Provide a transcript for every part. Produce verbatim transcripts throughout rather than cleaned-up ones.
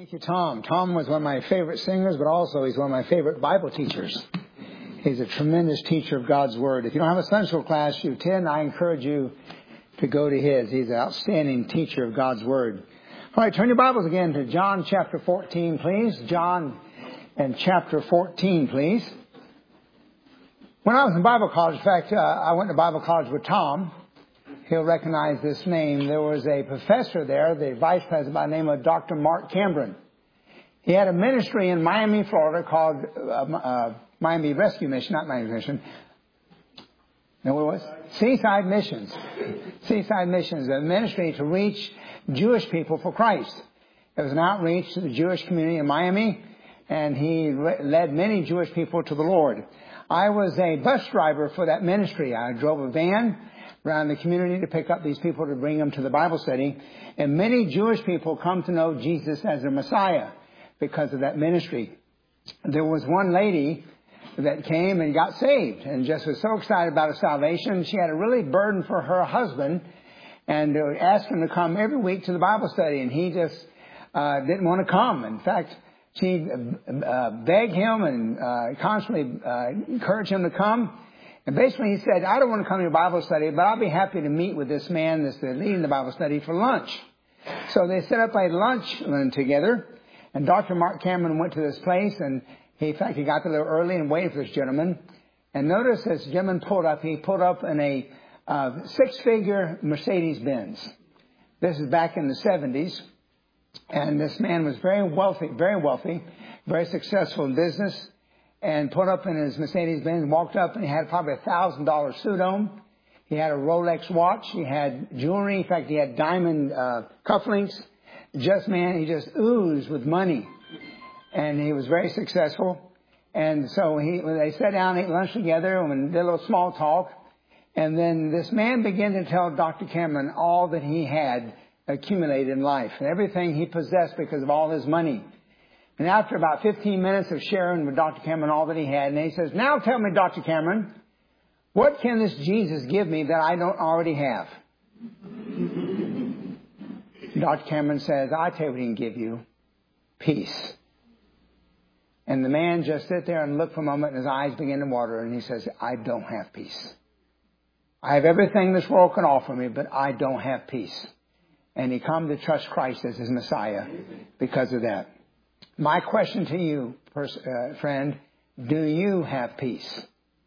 Thank you, Tom. Tom was one of my favorite singers, but also he's one of my favorite Bible teachers. He's a tremendous teacher of God's Word. If you don't have a Sunday school class you attend, I encourage you to go to his. He's an outstanding teacher of God's Word. All right, turn your Bibles again to John chapter fourteen, please. John and chapter fourteen, please. When I was in Bible college, in fact, uh, I went to Bible college with Tom. He'll recognize this name. There was a professor there, the vice president by the name of Doctor Mark Cameron. He had a ministry in Miami, Florida called uh, uh, Miami Rescue Mission, not Miami Mission. No, what it was? Seaside Missions. Seaside Missions, a ministry to reach Jewish people for Christ. It was an outreach to the Jewish community in Miami, and he re- led many Jewish people to the Lord. I was a bus driver for that ministry. I drove a van around the community to pick up these people to bring them to the Bible study. And many Jewish people come to know Jesus as their Messiah because of that ministry. There was one lady that came and got saved and just was so excited about her salvation. She had a really burden for her husband and asked him to come every week to the Bible study. And he just uh, didn't want to come. In fact, she uh, begged him and uh, constantly uh, encouraged him to come. And basically he said, I don't want to come to your Bible study, but I'll be happy to meet with this man that's leading the Bible study for lunch. So they set up a lunch together. And Doctor Mark Cameron went to this place. And he, in fact, he got there a little early and waited for this gentleman. And notice as the gentleman pulled up, he pulled up in a uh, six-figure Mercedes-Benz. This is back in the seventies. And this man was very wealthy, very wealthy, very successful in business. And put up in his Mercedes-Benz, walked up, and he had probably a one thousand dollars suit on. He had a Rolex watch. He had jewelry. In fact, he had diamond uh, cufflinks. Just, man, he just oozed with money. And he was very successful. And so he, when they sat down, ate lunch together, and did a little small talk. And then this man began to tell Doctor Cameron all that he had accumulated in life and everything he possessed because of all his money. And after about fifteen minutes of sharing with Doctor Cameron all that he had, and he says, now tell me, Doctor Cameron, what can this Jesus give me that I don't already have? Doctor Cameron says, I'll tell you what he can give you. Peace. And the man just sit there and looked for a moment, and his eyes began to water, and he says, I don't have peace. I have everything this world can offer me, but I don't have peace. And he come to trust Christ as his Messiah because of that. My question to you, pers- uh, friend, do you have peace?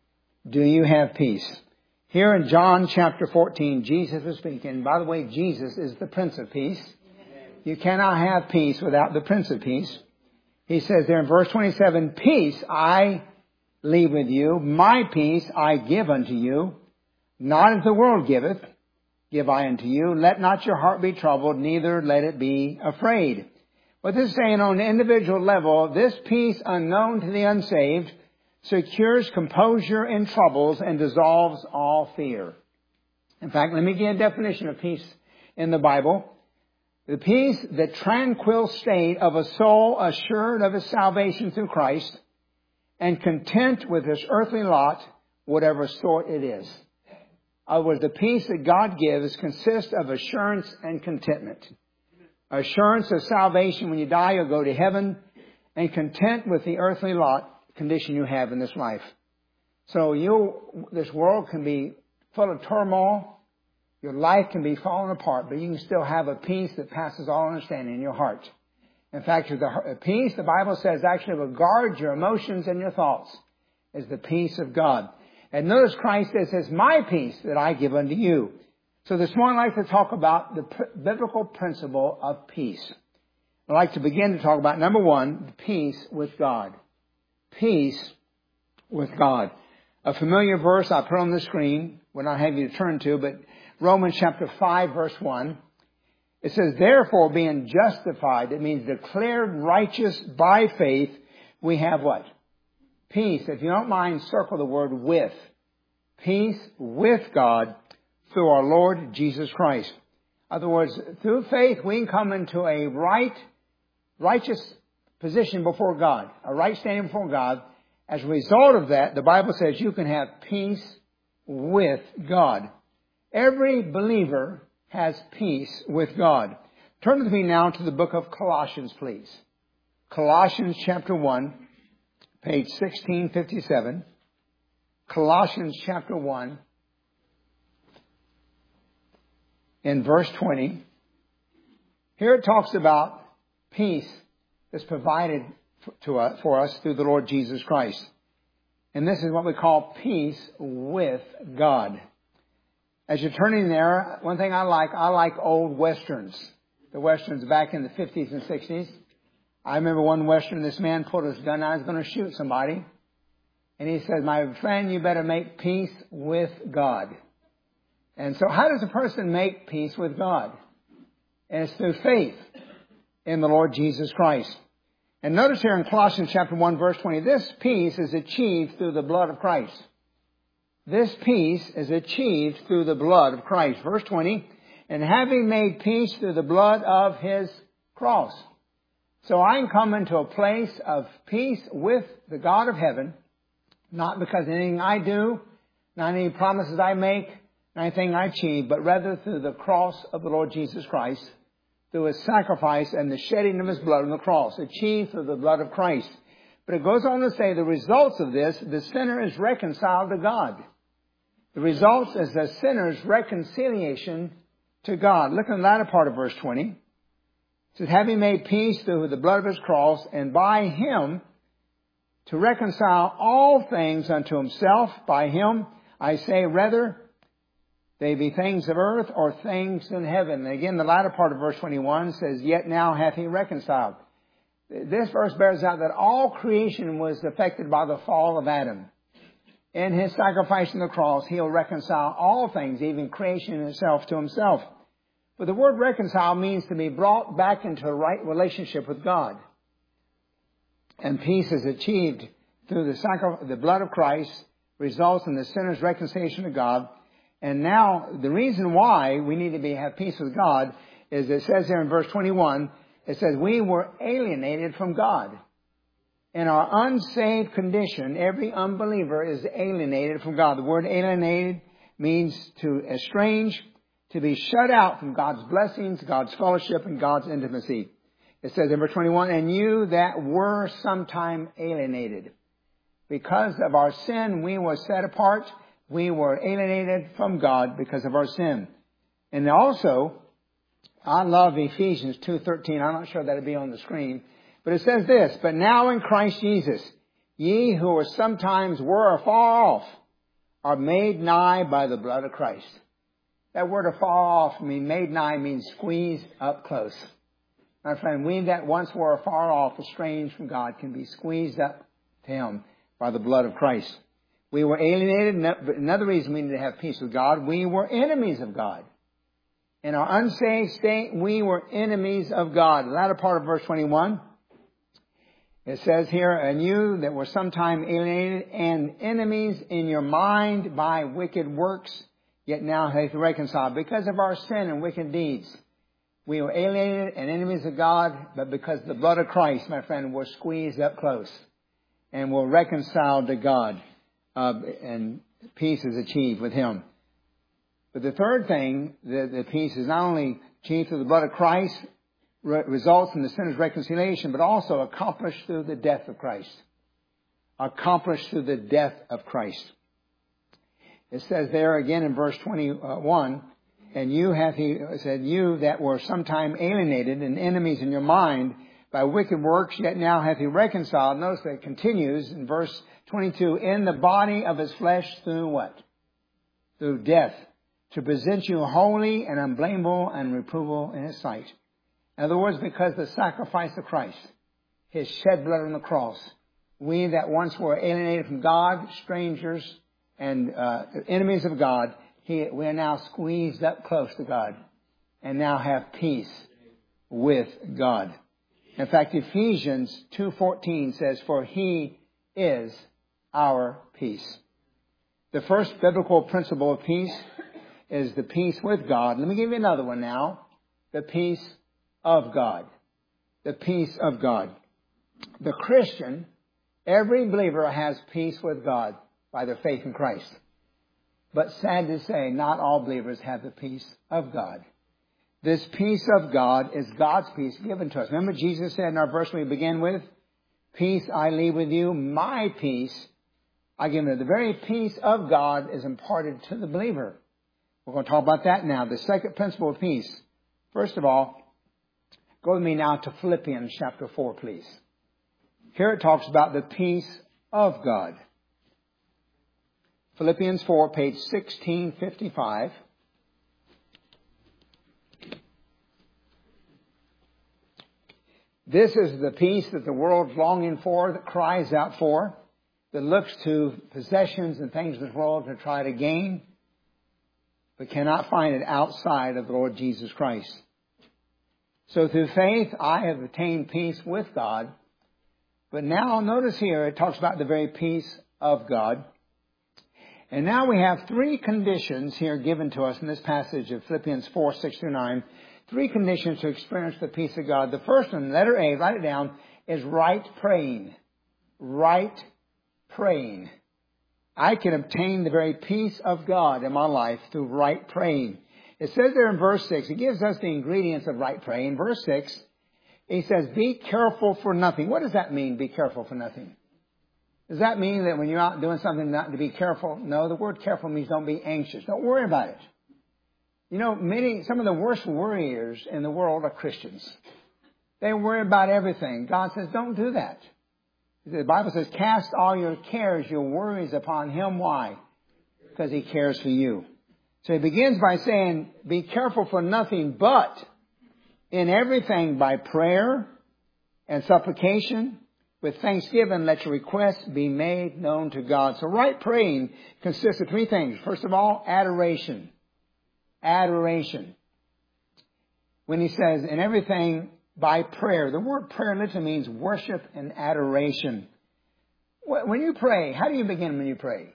Do you have peace? Here in John chapter fourteen, Jesus is speaking. By the way, Jesus is the Prince of Peace. You cannot have peace without the Prince of Peace. He says there in verse twenty-seven, peace I leave with you, my peace I give unto you. Not as the world giveth, give I unto you. Let not your heart be troubled, neither let it be afraid. What this is saying on an individual level, this peace unknown to the unsaved secures composure in troubles and dissolves all fear. In fact, let me give a definition of peace in the Bible. The peace, the tranquil state of a soul assured of its salvation through Christ and content with his earthly lot, whatever sort it is. In other words, the peace that God gives consists of assurance and contentment. Assurance of salvation when you die, you'll go to heaven, and content with the earthly lot condition you have in this life. So you, this world can be full of turmoil. Your life can be falling apart, but you can still have a peace that passes all understanding in your heart. In fact, the peace, the Bible says, actually will guard your emotions and your thoughts, is the peace of God. And notice Christ says, it's my peace that I give unto you. So this morning I'd like to talk about the biblical principle of peace. I'd like to begin to talk about, number one, peace with God. Peace with God. A familiar verse I put on the screen, will not have you to turn to, but Romans chapter five, verse one. It says, therefore, being justified, it means declared righteous by faith, we have what? Peace. If you don't mind, circle the word with. Peace with God through our Lord Jesus Christ. In other words, through faith we can come into a right, righteous position before God, a right standing before God. As a result of that, the Bible says you can have peace with God. Every believer has peace with God. Turn with me now to the book of Colossians, please. Colossians chapter one, page sixteen fifty-seven. Colossians chapter one, in verse twenty. Here it talks about peace that's provided to us, for us through the Lord Jesus Christ. And this is what we call peace with God. As you're turning there, one thing I like, I like old westerns. The westerns back in the fifties and sixties. I remember one western, this man pulled his gun out, I was going to shoot somebody. And he says, my friend, you better make peace with God. And so how does a person make peace with God? And it's through faith in the Lord Jesus Christ. And notice here in Colossians chapter one, verse twenty, this peace is achieved through the blood of Christ. This peace is achieved through the blood of Christ. Verse twenty, and having made peace through the blood of His cross. So I can come into a place of peace with the God of heaven, not because of anything I do, not any promises I make, not anything I achieve, but rather through the cross of the Lord Jesus Christ, through His sacrifice and the shedding of His blood on the cross, achieved through the blood of Christ. But it goes on to say the results of this, the sinner is reconciled to God. The results is the sinner's reconciliation to God. Look at the latter part of verse twenty. It says, having made peace through the blood of His cross, and by Him to reconcile all things unto Himself. By Him, I say, whether they be things of earth or things in heaven. And again, the latter part of verse twenty-one says, yet now hath He reconciled. This verse bears out that all creation was affected by the fall of Adam. In His sacrifice on the cross, He'll reconcile all things, even creation itself, to Himself. But the word reconcile means to be brought back into a right relationship with God. And peace is achieved through the, sacri- the blood of Christ, results in the sinner's reconciliation to God. And now, the reason why we need to be have peace with God is it says there in verse twenty-one, it says, we were alienated from God. In our unsaved condition, every unbeliever is alienated from God. The word alienated means to estrange, to be shut out from God's blessings, God's fellowship, and God's intimacy. It says in verse twenty-one, and you that were sometime alienated. Because of our sin, we were set apart. We were alienated from God because of our sin. And also, I love Ephesians two thirteen. I'm not sure that it'll be on the screen. But it says this, but now in Christ Jesus, ye who were sometimes were afar off, are made nigh by the blood of Christ. That word afar off, I mean, made nigh means squeezed up close. My friend, we that once were afar off, estranged from God, can be squeezed up to Him by the blood of Christ. We were alienated. Another reason we need to have peace with God, we were enemies of God. In our unsaved state, we were enemies of God. The latter part of verse twenty-one, it says here, and you that were sometime alienated and enemies in your mind by wicked works, yet now hath reconciled. Because of our sin and wicked deeds, we were alienated and enemies of God, but because of the blood of Christ, my friend, we're squeezed up close and we're reconciled to God, uh, and peace is achieved with Him. But the third thing, the, the peace is not only achieved through the blood of Christ, re- results in the sinner's reconciliation, but also accomplished through the death of Christ. Accomplished through the death of Christ. It says there again in verse twenty-one, and you have, he said, you that were sometime alienated and enemies in your mind by wicked works, yet now hath He reconciled. Notice that it continues in verse twenty-two, in the body of His flesh through what? Through death, to present you holy and unblameable and reprovable in His sight. In other words, because the sacrifice of Christ, His shed blood on the cross, we that once were alienated from God, strangers, and uh, enemies of God, he, we are now squeezed up close to God and now have peace with God. In fact, Ephesians two fourteen says, for He is our peace. The first biblical principle of peace is the peace with God. Let me give you another one now. The peace of God. The peace of God. The Christian, every believer has peace with God by their faith in Christ. But sad to say, not all believers have the peace of God. This peace of God is God's peace given to us. Remember Jesus said in our verse we begin with, peace I leave with you, my peace I give you. The very peace of God is imparted to the believer. We're going to talk about that now. The second principle of peace. First of all, go with me now to Philippians chapter four, please. Here it talks about the peace of God. Philippians four, page sixteen fifty-five. This is the peace that the world's longing for, that cries out for, that looks to possessions and things of this world to try to gain, but cannot find it outside of the Lord Jesus Christ. So through faith, I have attained peace with God. But now notice here, it talks about the very peace of God. And now we have three conditions here given to us in this passage of Philippians four, six through nine. Three conditions to experience the peace of God. The first one, letter A, write it down, is right praying. Right praying. I can obtain the very peace of God in my life through right praying. It says there in verse six, it gives us the ingredients of right praying. Verse six, he says, be careful for nothing. What does that mean, be careful for nothing? Does that mean that when you're out doing something not to be careful? No, the word careful means don't be anxious. Don't worry about it. You know, many, some of the worst worriers in the world are Christians. They worry about everything. God says, don't do that. The Bible says, cast all your cares, your worries upon Him. Why? Because He cares for you. So He begins by saying, be careful for nothing, but in everything by prayer and supplication, with thanksgiving, let your requests be made known to God. So right praying consists of three things. First of all, adoration. Adoration. When he says, in everything by prayer, the word prayer literally means worship and adoration. When you pray, how do you begin when you pray?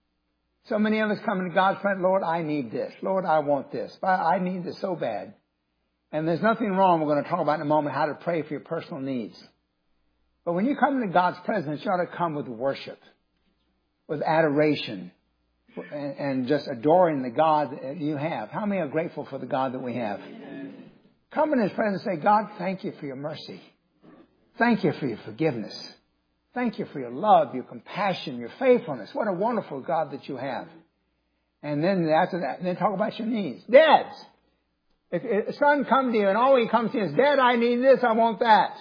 So many of us come to God's presence, Lord, I need this. Lord, I want this. I need this so bad. And there's nothing wrong, we're going to talk about in a moment, how to pray for your personal needs. But when you come into God's presence, you ought to come with worship, with adoration, and, and just adoring the God that you have. How many are grateful for the God that we have? Come in His presence and say, God, thank you for your mercy. Thank you for your forgiveness. Thank you for your love, your compassion, your faithfulness. What a wonderful God that you have. And then after that, then talk about your needs. Dads, if, if a son comes to you and all he comes to you is, Dad, I need this, I want that.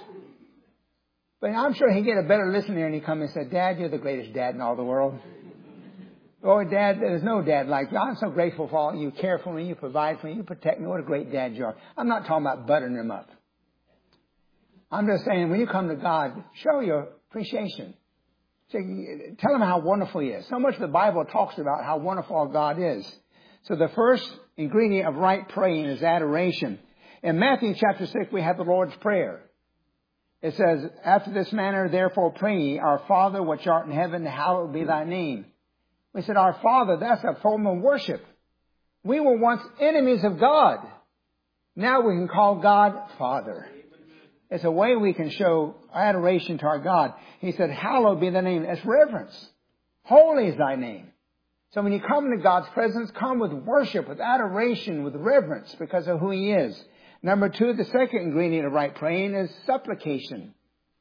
But I'm sure he'd get a better listener and he'd come and say, Dad, you're the greatest dad in all the world. Oh, Dad, there's no dad like you. I'm so grateful for all you care for me, you provide for me, you protect me. What a great dad you are. I'm not talking about buttering him up. I'm just saying, when you come to God, show your appreciation. Tell him how wonderful He is. So much of the Bible talks about how wonderful God is. So the first ingredient of right praying is adoration. In Matthew chapter six, we have the Lord's Prayer. It says, after this manner, therefore pray ye, our Father which art in heaven, hallowed be thy name. We said, our Father, that's a form of worship. We were once enemies of God. Now we can call God Father. It's a way we can show adoration to our God. He said, hallowed be thy name. It's reverence. Holy is thy name. So when you come into God's presence, come with worship, with adoration, with reverence because of who He is. Number two, the second ingredient of right praying is supplication.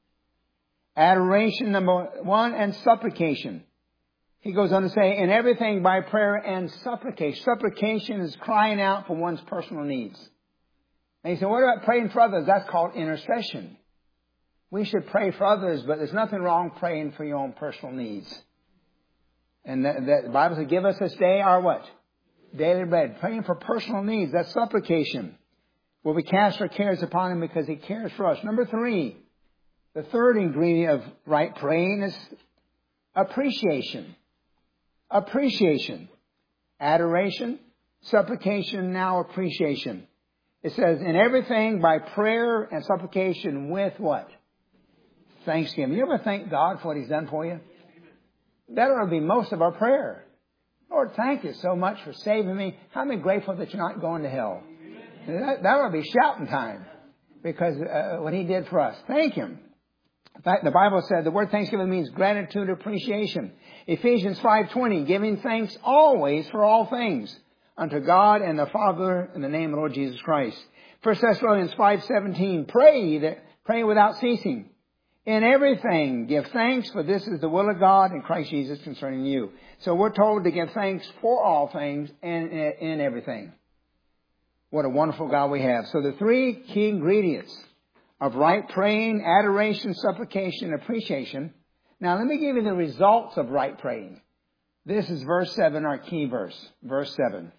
Adoration, number one, and supplication. He goes on to say, in everything by prayer and supplication. Supplication is crying out for one's personal needs. And he said, what about praying for others? That's called intercession. We should pray for others, but there's nothing wrong praying for your own personal needs. And that, that the Bible says, give us this day our what? Daily bread. Praying for personal needs. That's supplication. Where we cast our cares upon Him because He cares for us. Number three, the third ingredient of right praying is appreciation. Appreciation. Adoration, supplication, now appreciation. It says, in everything by prayer and supplication with what? Thanksgiving. You ever thank God for what He's done for you? That ought to be most of our prayer. Lord, thank you so much for saving me. How many grateful that you're not going to hell? That, that ought to be shouting time because uh, what He did for us. Thank Him. In fact, the Bible said the word thanksgiving means gratitude, appreciation. Ephesians five twenty, giving thanks always for all things unto God and the Father in the name of the Lord Jesus Christ. First Thessalonians five seventeen, pray that pray without ceasing. In everything, give thanks, for this is the will of God in Christ Jesus concerning you. So we're told to give thanks for all things and in everything. What a wonderful God we have. So the three key ingredients of right praying, adoration, supplication, appreciation. Now let me give you the results of right praying. This is verse seven, our key verse. Verse seven.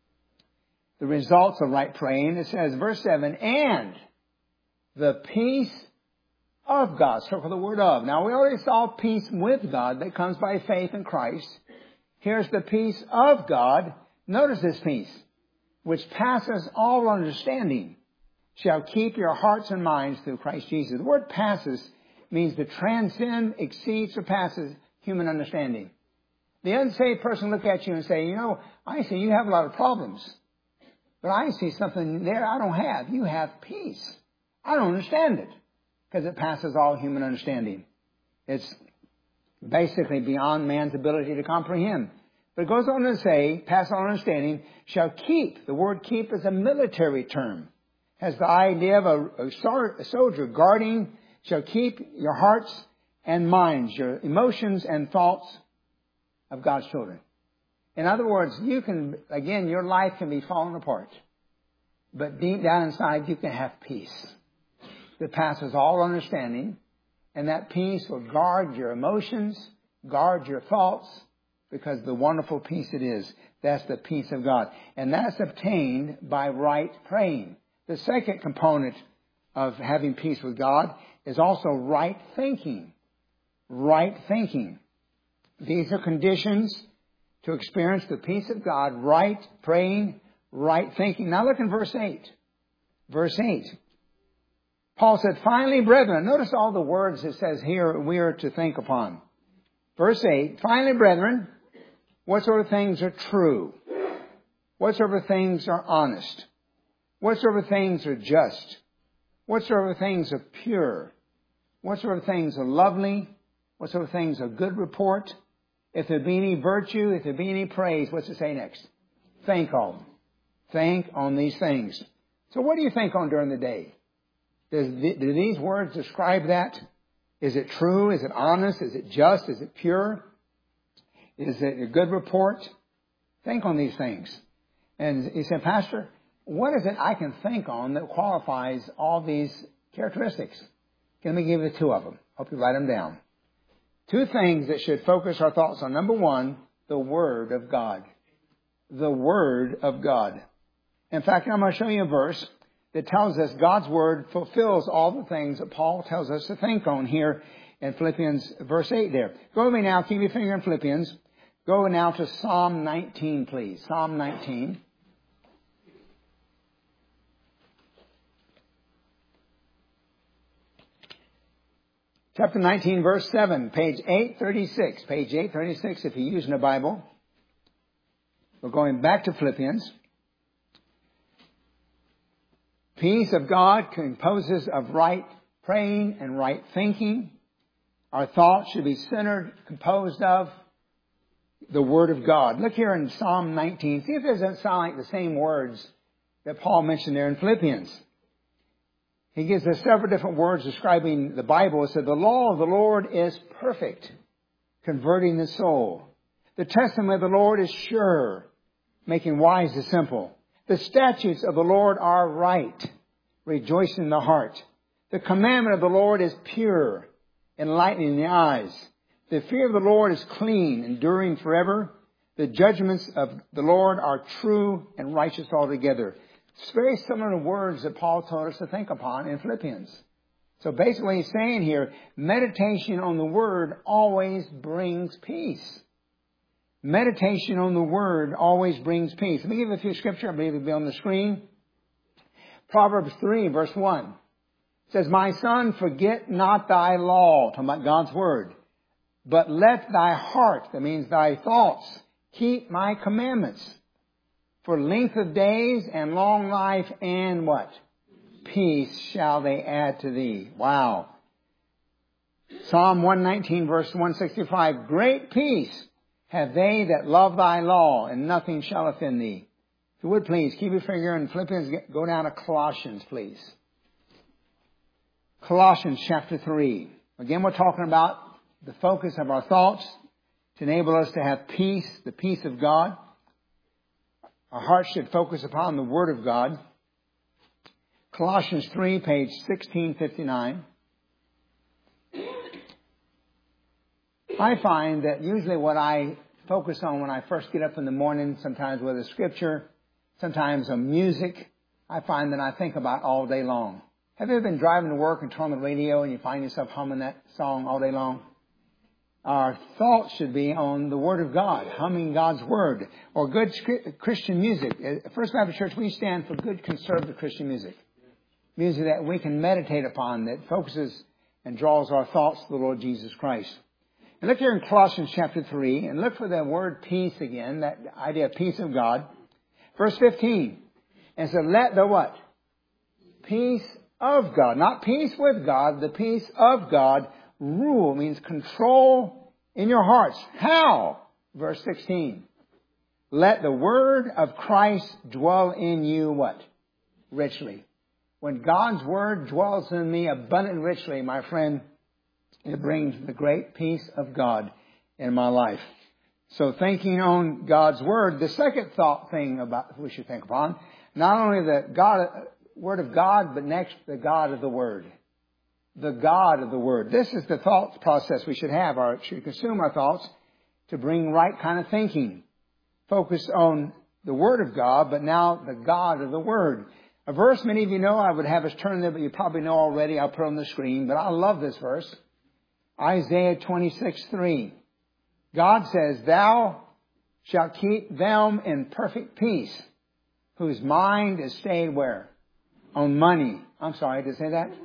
The results of right praying. It says, verse seven, and the peace of God. Circle the word of. Now we already saw peace with God that comes by faith in Christ. Here's the peace of God. Notice this peace, which passes all understanding, shall keep your hearts and minds through Christ Jesus. The word passes means to transcend, exceed, surpasses human understanding. The unsaved person look at you and say, you know, I see you have a lot of problems, but I see something there I don't have. You have peace. I don't understand it because it passes all human understanding. It's basically beyond man's ability to comprehend. But it goes on to say, pass all understanding, shall keep. The word keep is a military term. Has the idea of a, a soldier guarding, shall keep your hearts and minds, your emotions and thoughts of God's children. In other words, you can, again, your life can be falling apart. But deep down inside, you can have peace that passes all understanding. And that peace will guard your emotions, guard your thoughts, because the wonderful peace it is. That's the peace of God. And that's obtained by right praying. The second component of having peace with God is also right thinking. Right thinking. These are conditions to experience the peace of God. Right praying, right thinking. Now look in verse eight. Verse eight. Paul said, finally, brethren. Notice all the words it says here we are to think upon. Verse eight. Finally, brethren, whatsoever things are true, whatsoever things are honest, whatsoever things are just, whatsoever things are pure, whatsoever things are lovely, whatsoever things are good report, if there be any virtue, if there be any praise, what's it say next? Think on. Think on these things. So what do you think on during the day? Does the, do these words describe that? Is it true? Is it honest? Is it just? Is it pure? Is it a good report? Think on these things. And he said, Pastor, what is it I can think on that qualifies all these characteristics? Let me give you two of them. Hope you write them down. Two things that should focus our thoughts on. Number one, the Word of God. The Word of God. In fact, I'm going to show you a verse that tells us God's Word fulfills all the things that Paul tells us to think on here in Philippians verse eight there. Go with me now. Keep your finger in Philippians. Go now to Psalm nineteen, please. Psalm nineteen. Chapter nineteen, verse seven, page eight thirty-six. Page eight thirty-six if you're using a Bible. We're going back to Philippians. Peace of God composes of right praying and right thinking. Our thoughts should be centered, composed of the Word of God. Look here in Psalm nineteen. See if it doesn't sound like the same words that Paul mentioned there in Philippians. He gives us several different words describing the Bible. It said, the law of the Lord is perfect, converting the soul. The testimony of the Lord is sure, making wise the simple. The statutes of the Lord are right, rejoicing the heart. The commandment of the Lord is pure, enlightening the eyes. The fear of the Lord is clean, enduring forever. The judgments of the Lord are true and righteous altogether. It's very similar to words that Paul told us to think upon in Philippians. So basically he's saying here, meditation on the Word always brings peace. Meditation on the Word always brings peace. Let me give you a few scripture. I believe it'll be on the screen. Proverbs three, verse one. It says, my son, forget not thy law. Talking about God's Word. But let thy heart, that means thy thoughts, keep my commandments. For length of days and long life and what? Peace shall they add to thee. Wow. Psalm one nineteen verse one sixty-five. Great peace have they that love thy law, and nothing shall offend thee. If you would please, keep your finger in Philippians, go down to Colossians, please. Colossians chapter three. Again, we're talking about the focus of our thoughts to enable us to have peace, the peace of God. Our hearts should focus upon the Word of God. Colossians three, page sixteen fifty-nine. I find that usually what I focus on when I first get up in the morning, sometimes with a scripture, sometimes on music, I find that I think about all day long. Have you ever been driving to work and turn on the radio and you find yourself humming that song all day long? Our thoughts should be on the Word of God, humming God's Word, or good Christian music. At First Baptist Church, we stand for good conservative Christian music. Music that we can meditate upon, that focuses and draws our thoughts to the Lord Jesus Christ. And look here in Colossians chapter three, and look for the word peace again, that idea of peace of God. Verse fifteen, and so let the what? Peace of God, not peace with God, the peace of God rule, means control in your hearts. How? Verse sixteen, let the word of Christ dwell in you what? Richly. When God's word dwells in me abundantly richly, my friend, it brings the great peace of God in my life. So thinking on God's word, the second thought thing about we should think upon, not only the God, word of God, but next the God of the word. The God of the word. This is the thought process we should have, or should consume our thoughts to bring right kind of thinking. Focus on the word of God, but now the God of the word. A verse many of you know, I would have us turn there, but you probably know already. I'll put it on the screen, but I love this verse. Isaiah twenty-six three. God says, thou shalt keep them in perfect peace, whose mind is stayed where? On money. I'm sorry, did I say that?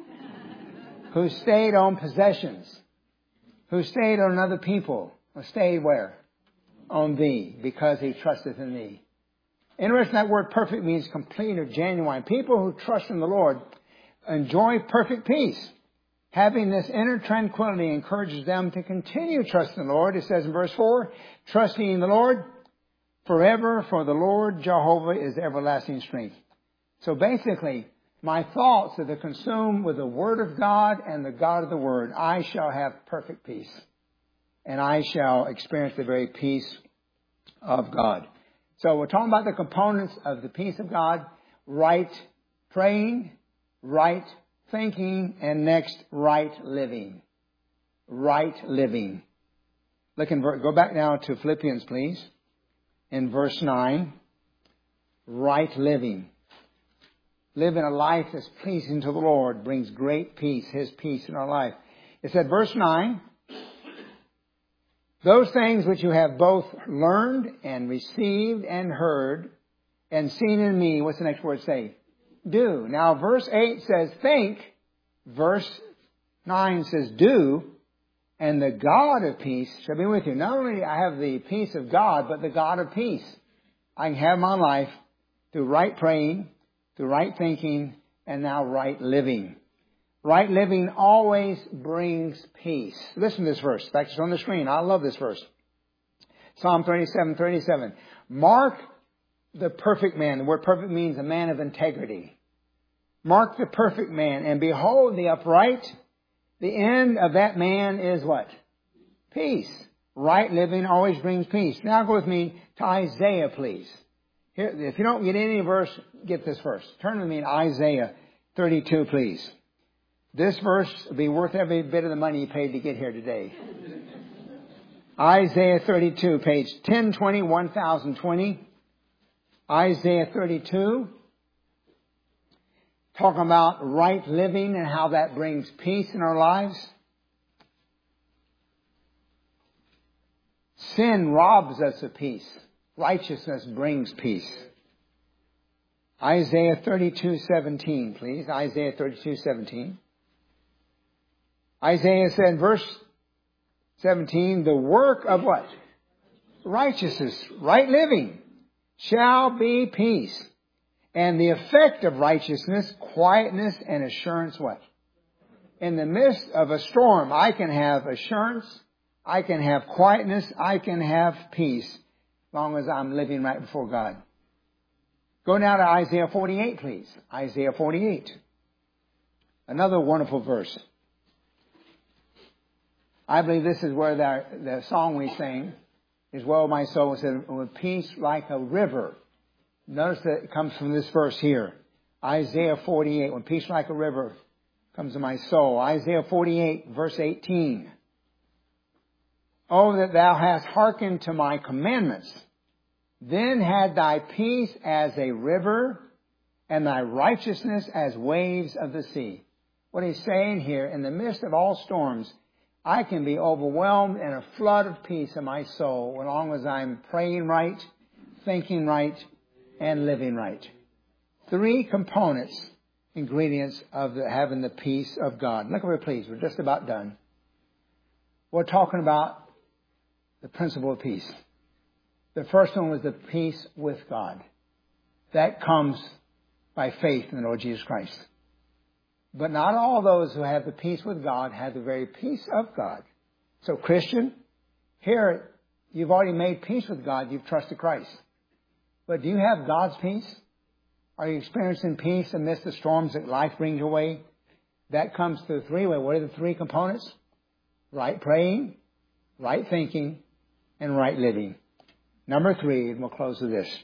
Who stayed on possessions. Who stayed on other people. Or stayed where? On thee, because he trusteth in thee. Interesting, that word perfect means complete or genuine. People who trust in the Lord enjoy perfect peace. Having this inner tranquility encourages them to continue trusting in the Lord. It says in verse four, trusting in the Lord forever, for the Lord Jehovah is everlasting strength. So basically, my thoughts that are consumed with the Word of God and the God of the Word, I shall have perfect peace. And I shall experience the very peace of God. So we're talking about the components of the peace of God. Right praying, right thinking, and next, right living. Right living. Look in, go back now to Philippians, please. In verse nine. Right living. Living a life that's pleasing to the Lord brings great peace, His peace in our life. It said, verse nine, those things which you have both learned and received and heard and seen in me, what's the next word say? Do. Now, verse eight says think. Verse nine says do. And the God of peace shall be with you. Not only I have the peace of God, but the God of peace. I can have my life through right praying, through right thinking, and now right living. Right living always brings peace. Listen to this verse. Back on the screen. I love this verse. Psalm thirty-seven thirty-seven. Mark the perfect man. The word perfect means a man of integrity. Mark the perfect man, and behold the upright. The end of that man is what? Peace. Right living always brings peace. Now go with me to Isaiah, please. Here, if you don't get any verse, get this verse. Turn with me to Isaiah thirty-two, please. This verse will be worth every bit of the money you paid to get here today. Isaiah thirty-two, page ten twenty, one thousand twenty. Isaiah thirty-two. Talking about right living and how that brings peace in our lives. Sin robs us of peace. Righteousness brings peace. Isaiah thirty-two seventeen, please. Isaiah thirty-two seventeen. Isaiah said in verse seventeen, the work of what? Righteousness, right living, shall be peace. And the effect of righteousness, quietness and assurance what? In the midst of a storm, I can have assurance, I can have quietness, I can have peace, as long as I'm living right before God. Go now to Isaiah forty-eight, please. Isaiah forty-eight. Another wonderful verse. I believe this is where the, the song we sing is, "Well, my soul," said, "with peace like a river." Notice that it comes from this verse here. Isaiah forty-eight, "When peace like a river comes to my soul." Isaiah forty-eight, verse eighteen. "Oh, that thou hast hearkened to my commandments, then had thy peace as a river, and thy righteousness as waves of the sea." What he's saying here, in the midst of all storms, I can be overwhelmed in a flood of peace in my soul as long as I'm praying right, thinking right, and living right. Three components, ingredients of the, having the peace of God. Look over, please. We're just about done. We're talking about the principle of peace. The first one was the peace with God. That comes by faith in the Lord Jesus Christ. But not all those who have the peace with God have the very peace of God. So, Christian, here you've already made peace with God. You've trusted Christ. But do you have God's peace? Are you experiencing peace amidst the storms that life brings your way? That comes through three ways. What are the three components? Right praying, right thinking, and right living. Number three, and we'll close with this.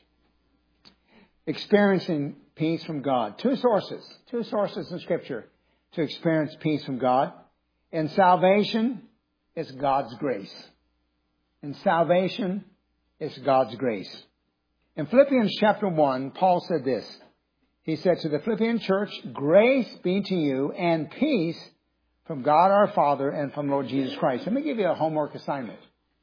Experiencing peace from God. Two sources. Two sources in Scripture to experience peace from God. In salvation, it's God's grace. In salvation, it's God's grace. In Philippians chapter one, Paul said this. He said to the Philippian church, "Grace be to you and peace from God our Father and from Lord Jesus Christ." Let me give you a homework assignment.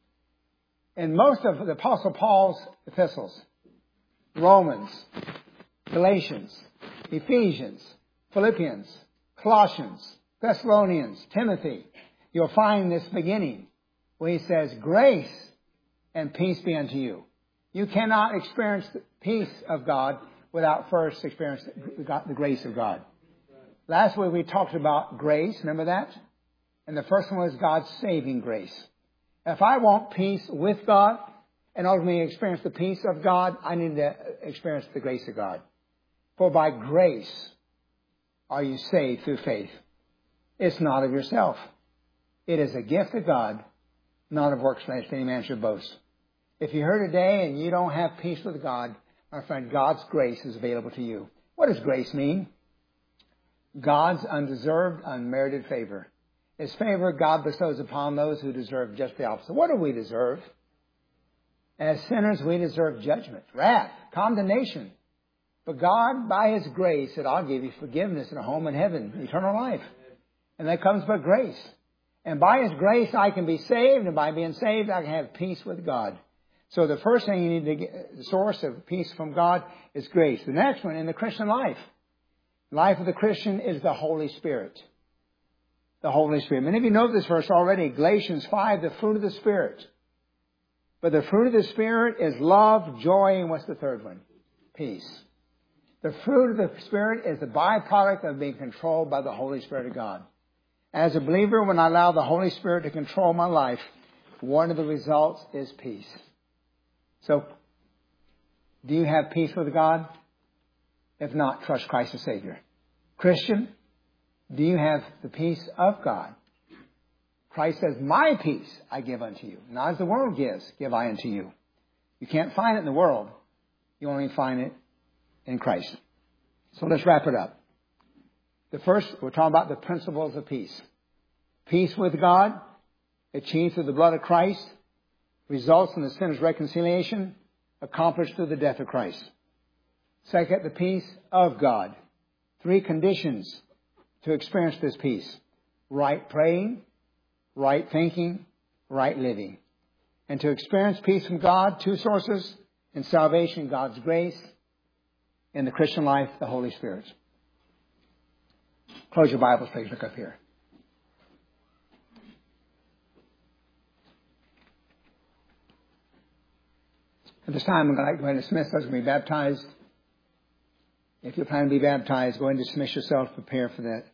In most of the Apostle Paul's epistles, Romans, Galatians, Ephesians, Philippians, Colossians, Thessalonians, Timothy, you'll find this beginning where he says, "Grace and peace be unto you." You cannot experience the peace of God without first experiencing the grace of God. Last week we talked about grace. Remember that? And the first one was God's saving grace. If I want peace with God and ultimately experience the peace of God, I need to experience the grace of God. For by grace are you saved through faith. It's not of yourself. It is a gift of God, not of works, lest any man should boast. If you're here today and you don't have peace with God, my friend, God's grace is available to you. What does grace mean? God's undeserved, unmerited favor. It's favor God bestows upon those who deserve just the opposite. What do we deserve? As sinners, we deserve judgment, wrath, condemnation. But God, by His grace, said, "I'll give you forgiveness and a home in heaven, eternal life." And that comes by grace. And by His grace, I can be saved. And by being saved, I can have peace with God. So the first thing you need to get, the source of peace from God is grace. The next one, in the Christian life. The life of the Christian is the Holy Spirit. The Holy Spirit. Many of you know this verse already. Galatians five, the fruit of the Spirit. But the fruit of the Spirit is love, joy, and what's the third one? Peace. The fruit of the Spirit is the byproduct of being controlled by the Holy Spirit of God. As a believer, when I allow the Holy Spirit to control my life, one of the results is peace. So, do you have peace with God? If not, trust Christ as Savior. Christian, do you have the peace of God? Christ says, "My peace I give unto you. Not as the world gives, give I unto you." You can't find it in the world. You only find it in Christ. So let's wrap it up. The first, we're talking about the principles of peace. Peace with God, achieved through the blood of Christ, results in the sinner's reconciliation, accomplished through the death of Christ. Second, the peace of God. Three conditions to experience this peace. Right praying, right thinking, right living. And to experience peace from God, two sources. In salvation, God's grace. In the Christian life, the Holy Spirit. Close your Bibles, please. Look up here. At this time, I'm going to go ahead and dismiss those who are going to be baptized. If you plan to be baptized, go ahead and dismiss yourself. Prepare for that.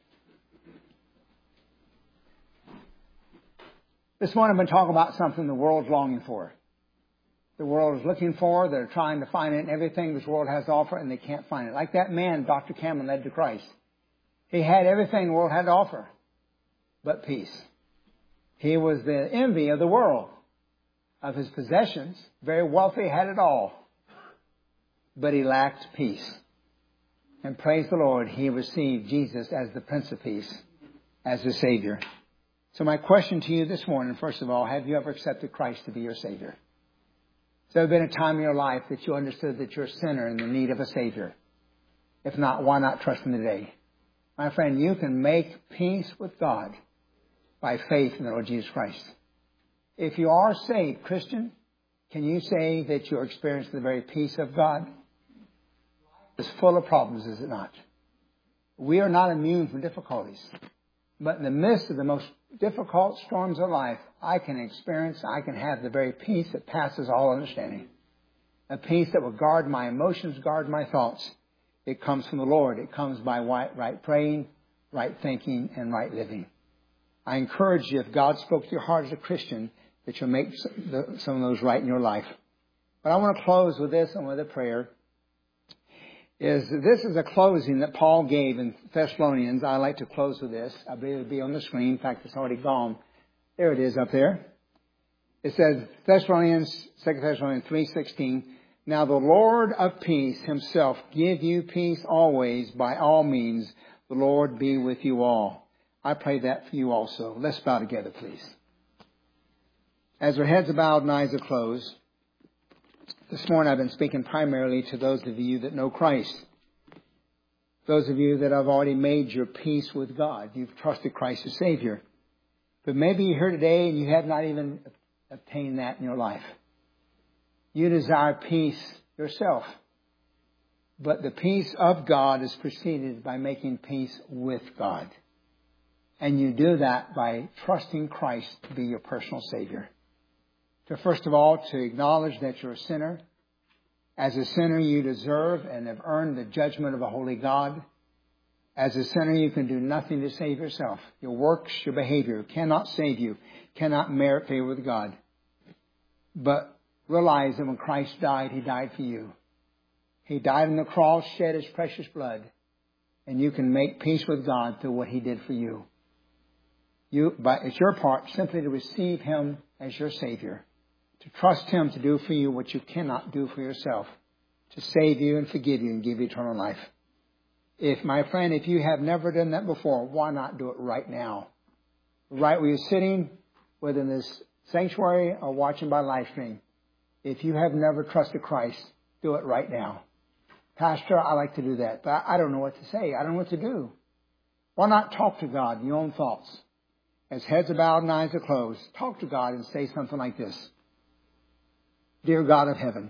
This morning, I've been talking about something the world's longing for. the world is looking for. They're trying to find it in everything this world has to offer, and they can't find it. Like that man Doctor Cameron led to Christ. He had everything the world had to offer, but peace. He was the envy of the world, of his possessions. Very wealthy, had it all. But he lacked peace. And praise the Lord, he received Jesus as the Prince of Peace, as his Savior. So my question to you this morning, first of all, have you ever accepted Christ to be your Savior? Has there been a time in your life that you understood that you're a sinner in the need of a Savior? If not, why not trust him today? My friend, you can make peace with God by faith in the Lord Jesus Christ. If you are saved, Christian, can you say that you're experiencing the very peace of God? It's full of problems, is it not? We are not immune from difficulties. But in the midst of the most difficult storms of life, I can experience, I can have the very peace that passes all understanding. A peace that will guard my emotions, guard my thoughts. It comes from the Lord. It comes by right, right praying, right thinking, and right living. I encourage you, if God spoke to your heart as a Christian, that you'll make some of those right in your life. But I want to close with this and with a prayer. Is this is a closing that Paul gave in Thessalonians. I like to close with this. I believe it'll be on the screen. In fact, it's already gone. There it is up there. It says, Thessalonians, Second Thessalonians three sixteen. Now the Lord of peace himself give you peace always by all means. The Lord be with you all. I pray that for you also. Let's bow together, please. As our heads are bowed and eyes are closed, this morning I've been speaking primarily to those of you that know Christ. Those of you that have already made your peace with God. You've trusted Christ as Savior. But maybe you're here today and you have not even obtained that in your life. You desire peace yourself. But the peace of God is preceded by making peace with God. And you do that by trusting Christ to be your personal Savior. To first of all, to acknowledge that you're a sinner. As a sinner, you deserve and have earned the judgment of a holy God. As a sinner, you can do nothing to save yourself. Your works, your behavior cannot save you, cannot merit favor with God. But realize that when Christ died, he died for you. He died on the cross, shed his precious blood, and you can make peace with God through what he did for you. You, but it's your part simply to receive him as your Savior. To trust him to do for you what you cannot do for yourself. To save you and forgive you and give you eternal life. If, my friend, if you have never done that before, why not do it right now? Right where you're sitting, whether in this sanctuary or watching by live stream. If you have never trusted Christ, do it right now. Pastor, I like to do that, but I don't know what to say. I don't know what to do. Why not talk to God in your own thoughts? As heads are bowed and eyes are closed, talk to God and say something like this. Dear God of heaven,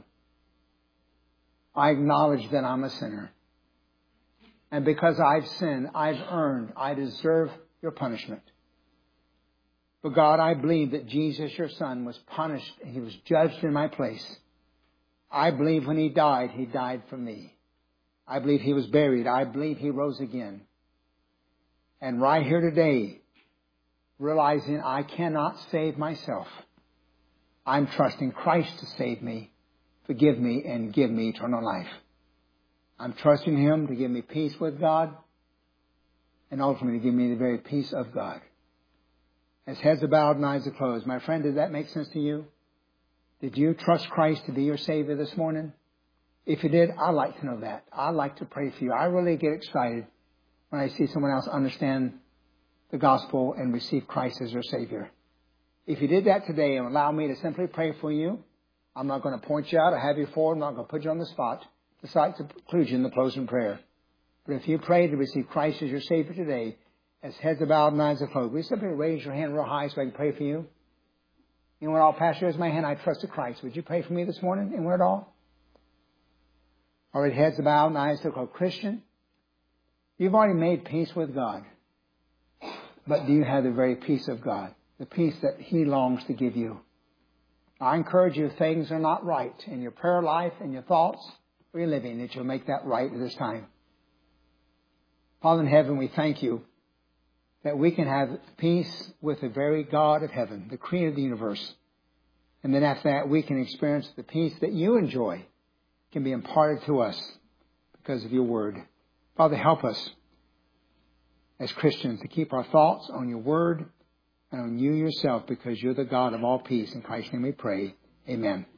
I acknowledge that I'm a sinner. And because I've sinned, I've earned, I deserve your punishment. But God, I believe that Jesus, your Son, was punished and he was judged in my place. I believe when he died, he died for me. I believe he was buried. I believe he rose again. And right here today, realizing I cannot save myself, I'm trusting Christ to save me, forgive me, and give me eternal life. I'm trusting him to give me peace with God and ultimately give me the very peace of God. As heads are bowed and eyes are closed, my friend, did that make sense to you? Did you trust Christ to be your Savior this morning? If you did, I'd like to know that. I'd like to pray for you. I really get excited when I see someone else understand the gospel and receive Christ as their Savior. If you did that today and allow me to simply pray for you, I'm not going to point you out or have you forward. I'm not going to put you on the spot. Just like to include you in the closing prayer. But if you pray to receive Christ as your Savior today, as heads are bowed and eyes are closed, will you simply raise your hand real high so I can pray for you? You know what, all Pastor, here's my hand. I trust in Christ. Would you pray for me this morning? Anyone at all? All right, heads are bowed and eyes are closed. Christian, you've already made peace with God. But do you have the very peace of God? The peace that he longs to give you. I encourage you, if things are not right in your prayer life and your thoughts or your living, that you'll make that right at this time. Father in heaven, we thank you that we can have peace with the very God of heaven, the creator of the universe. And then after that, we can experience the peace that you enjoy can be imparted to us because of your word. Father, help us as Christians to keep our thoughts on your word and on you yourself, because you're the God of all peace. In Christ's name we pray. Amen.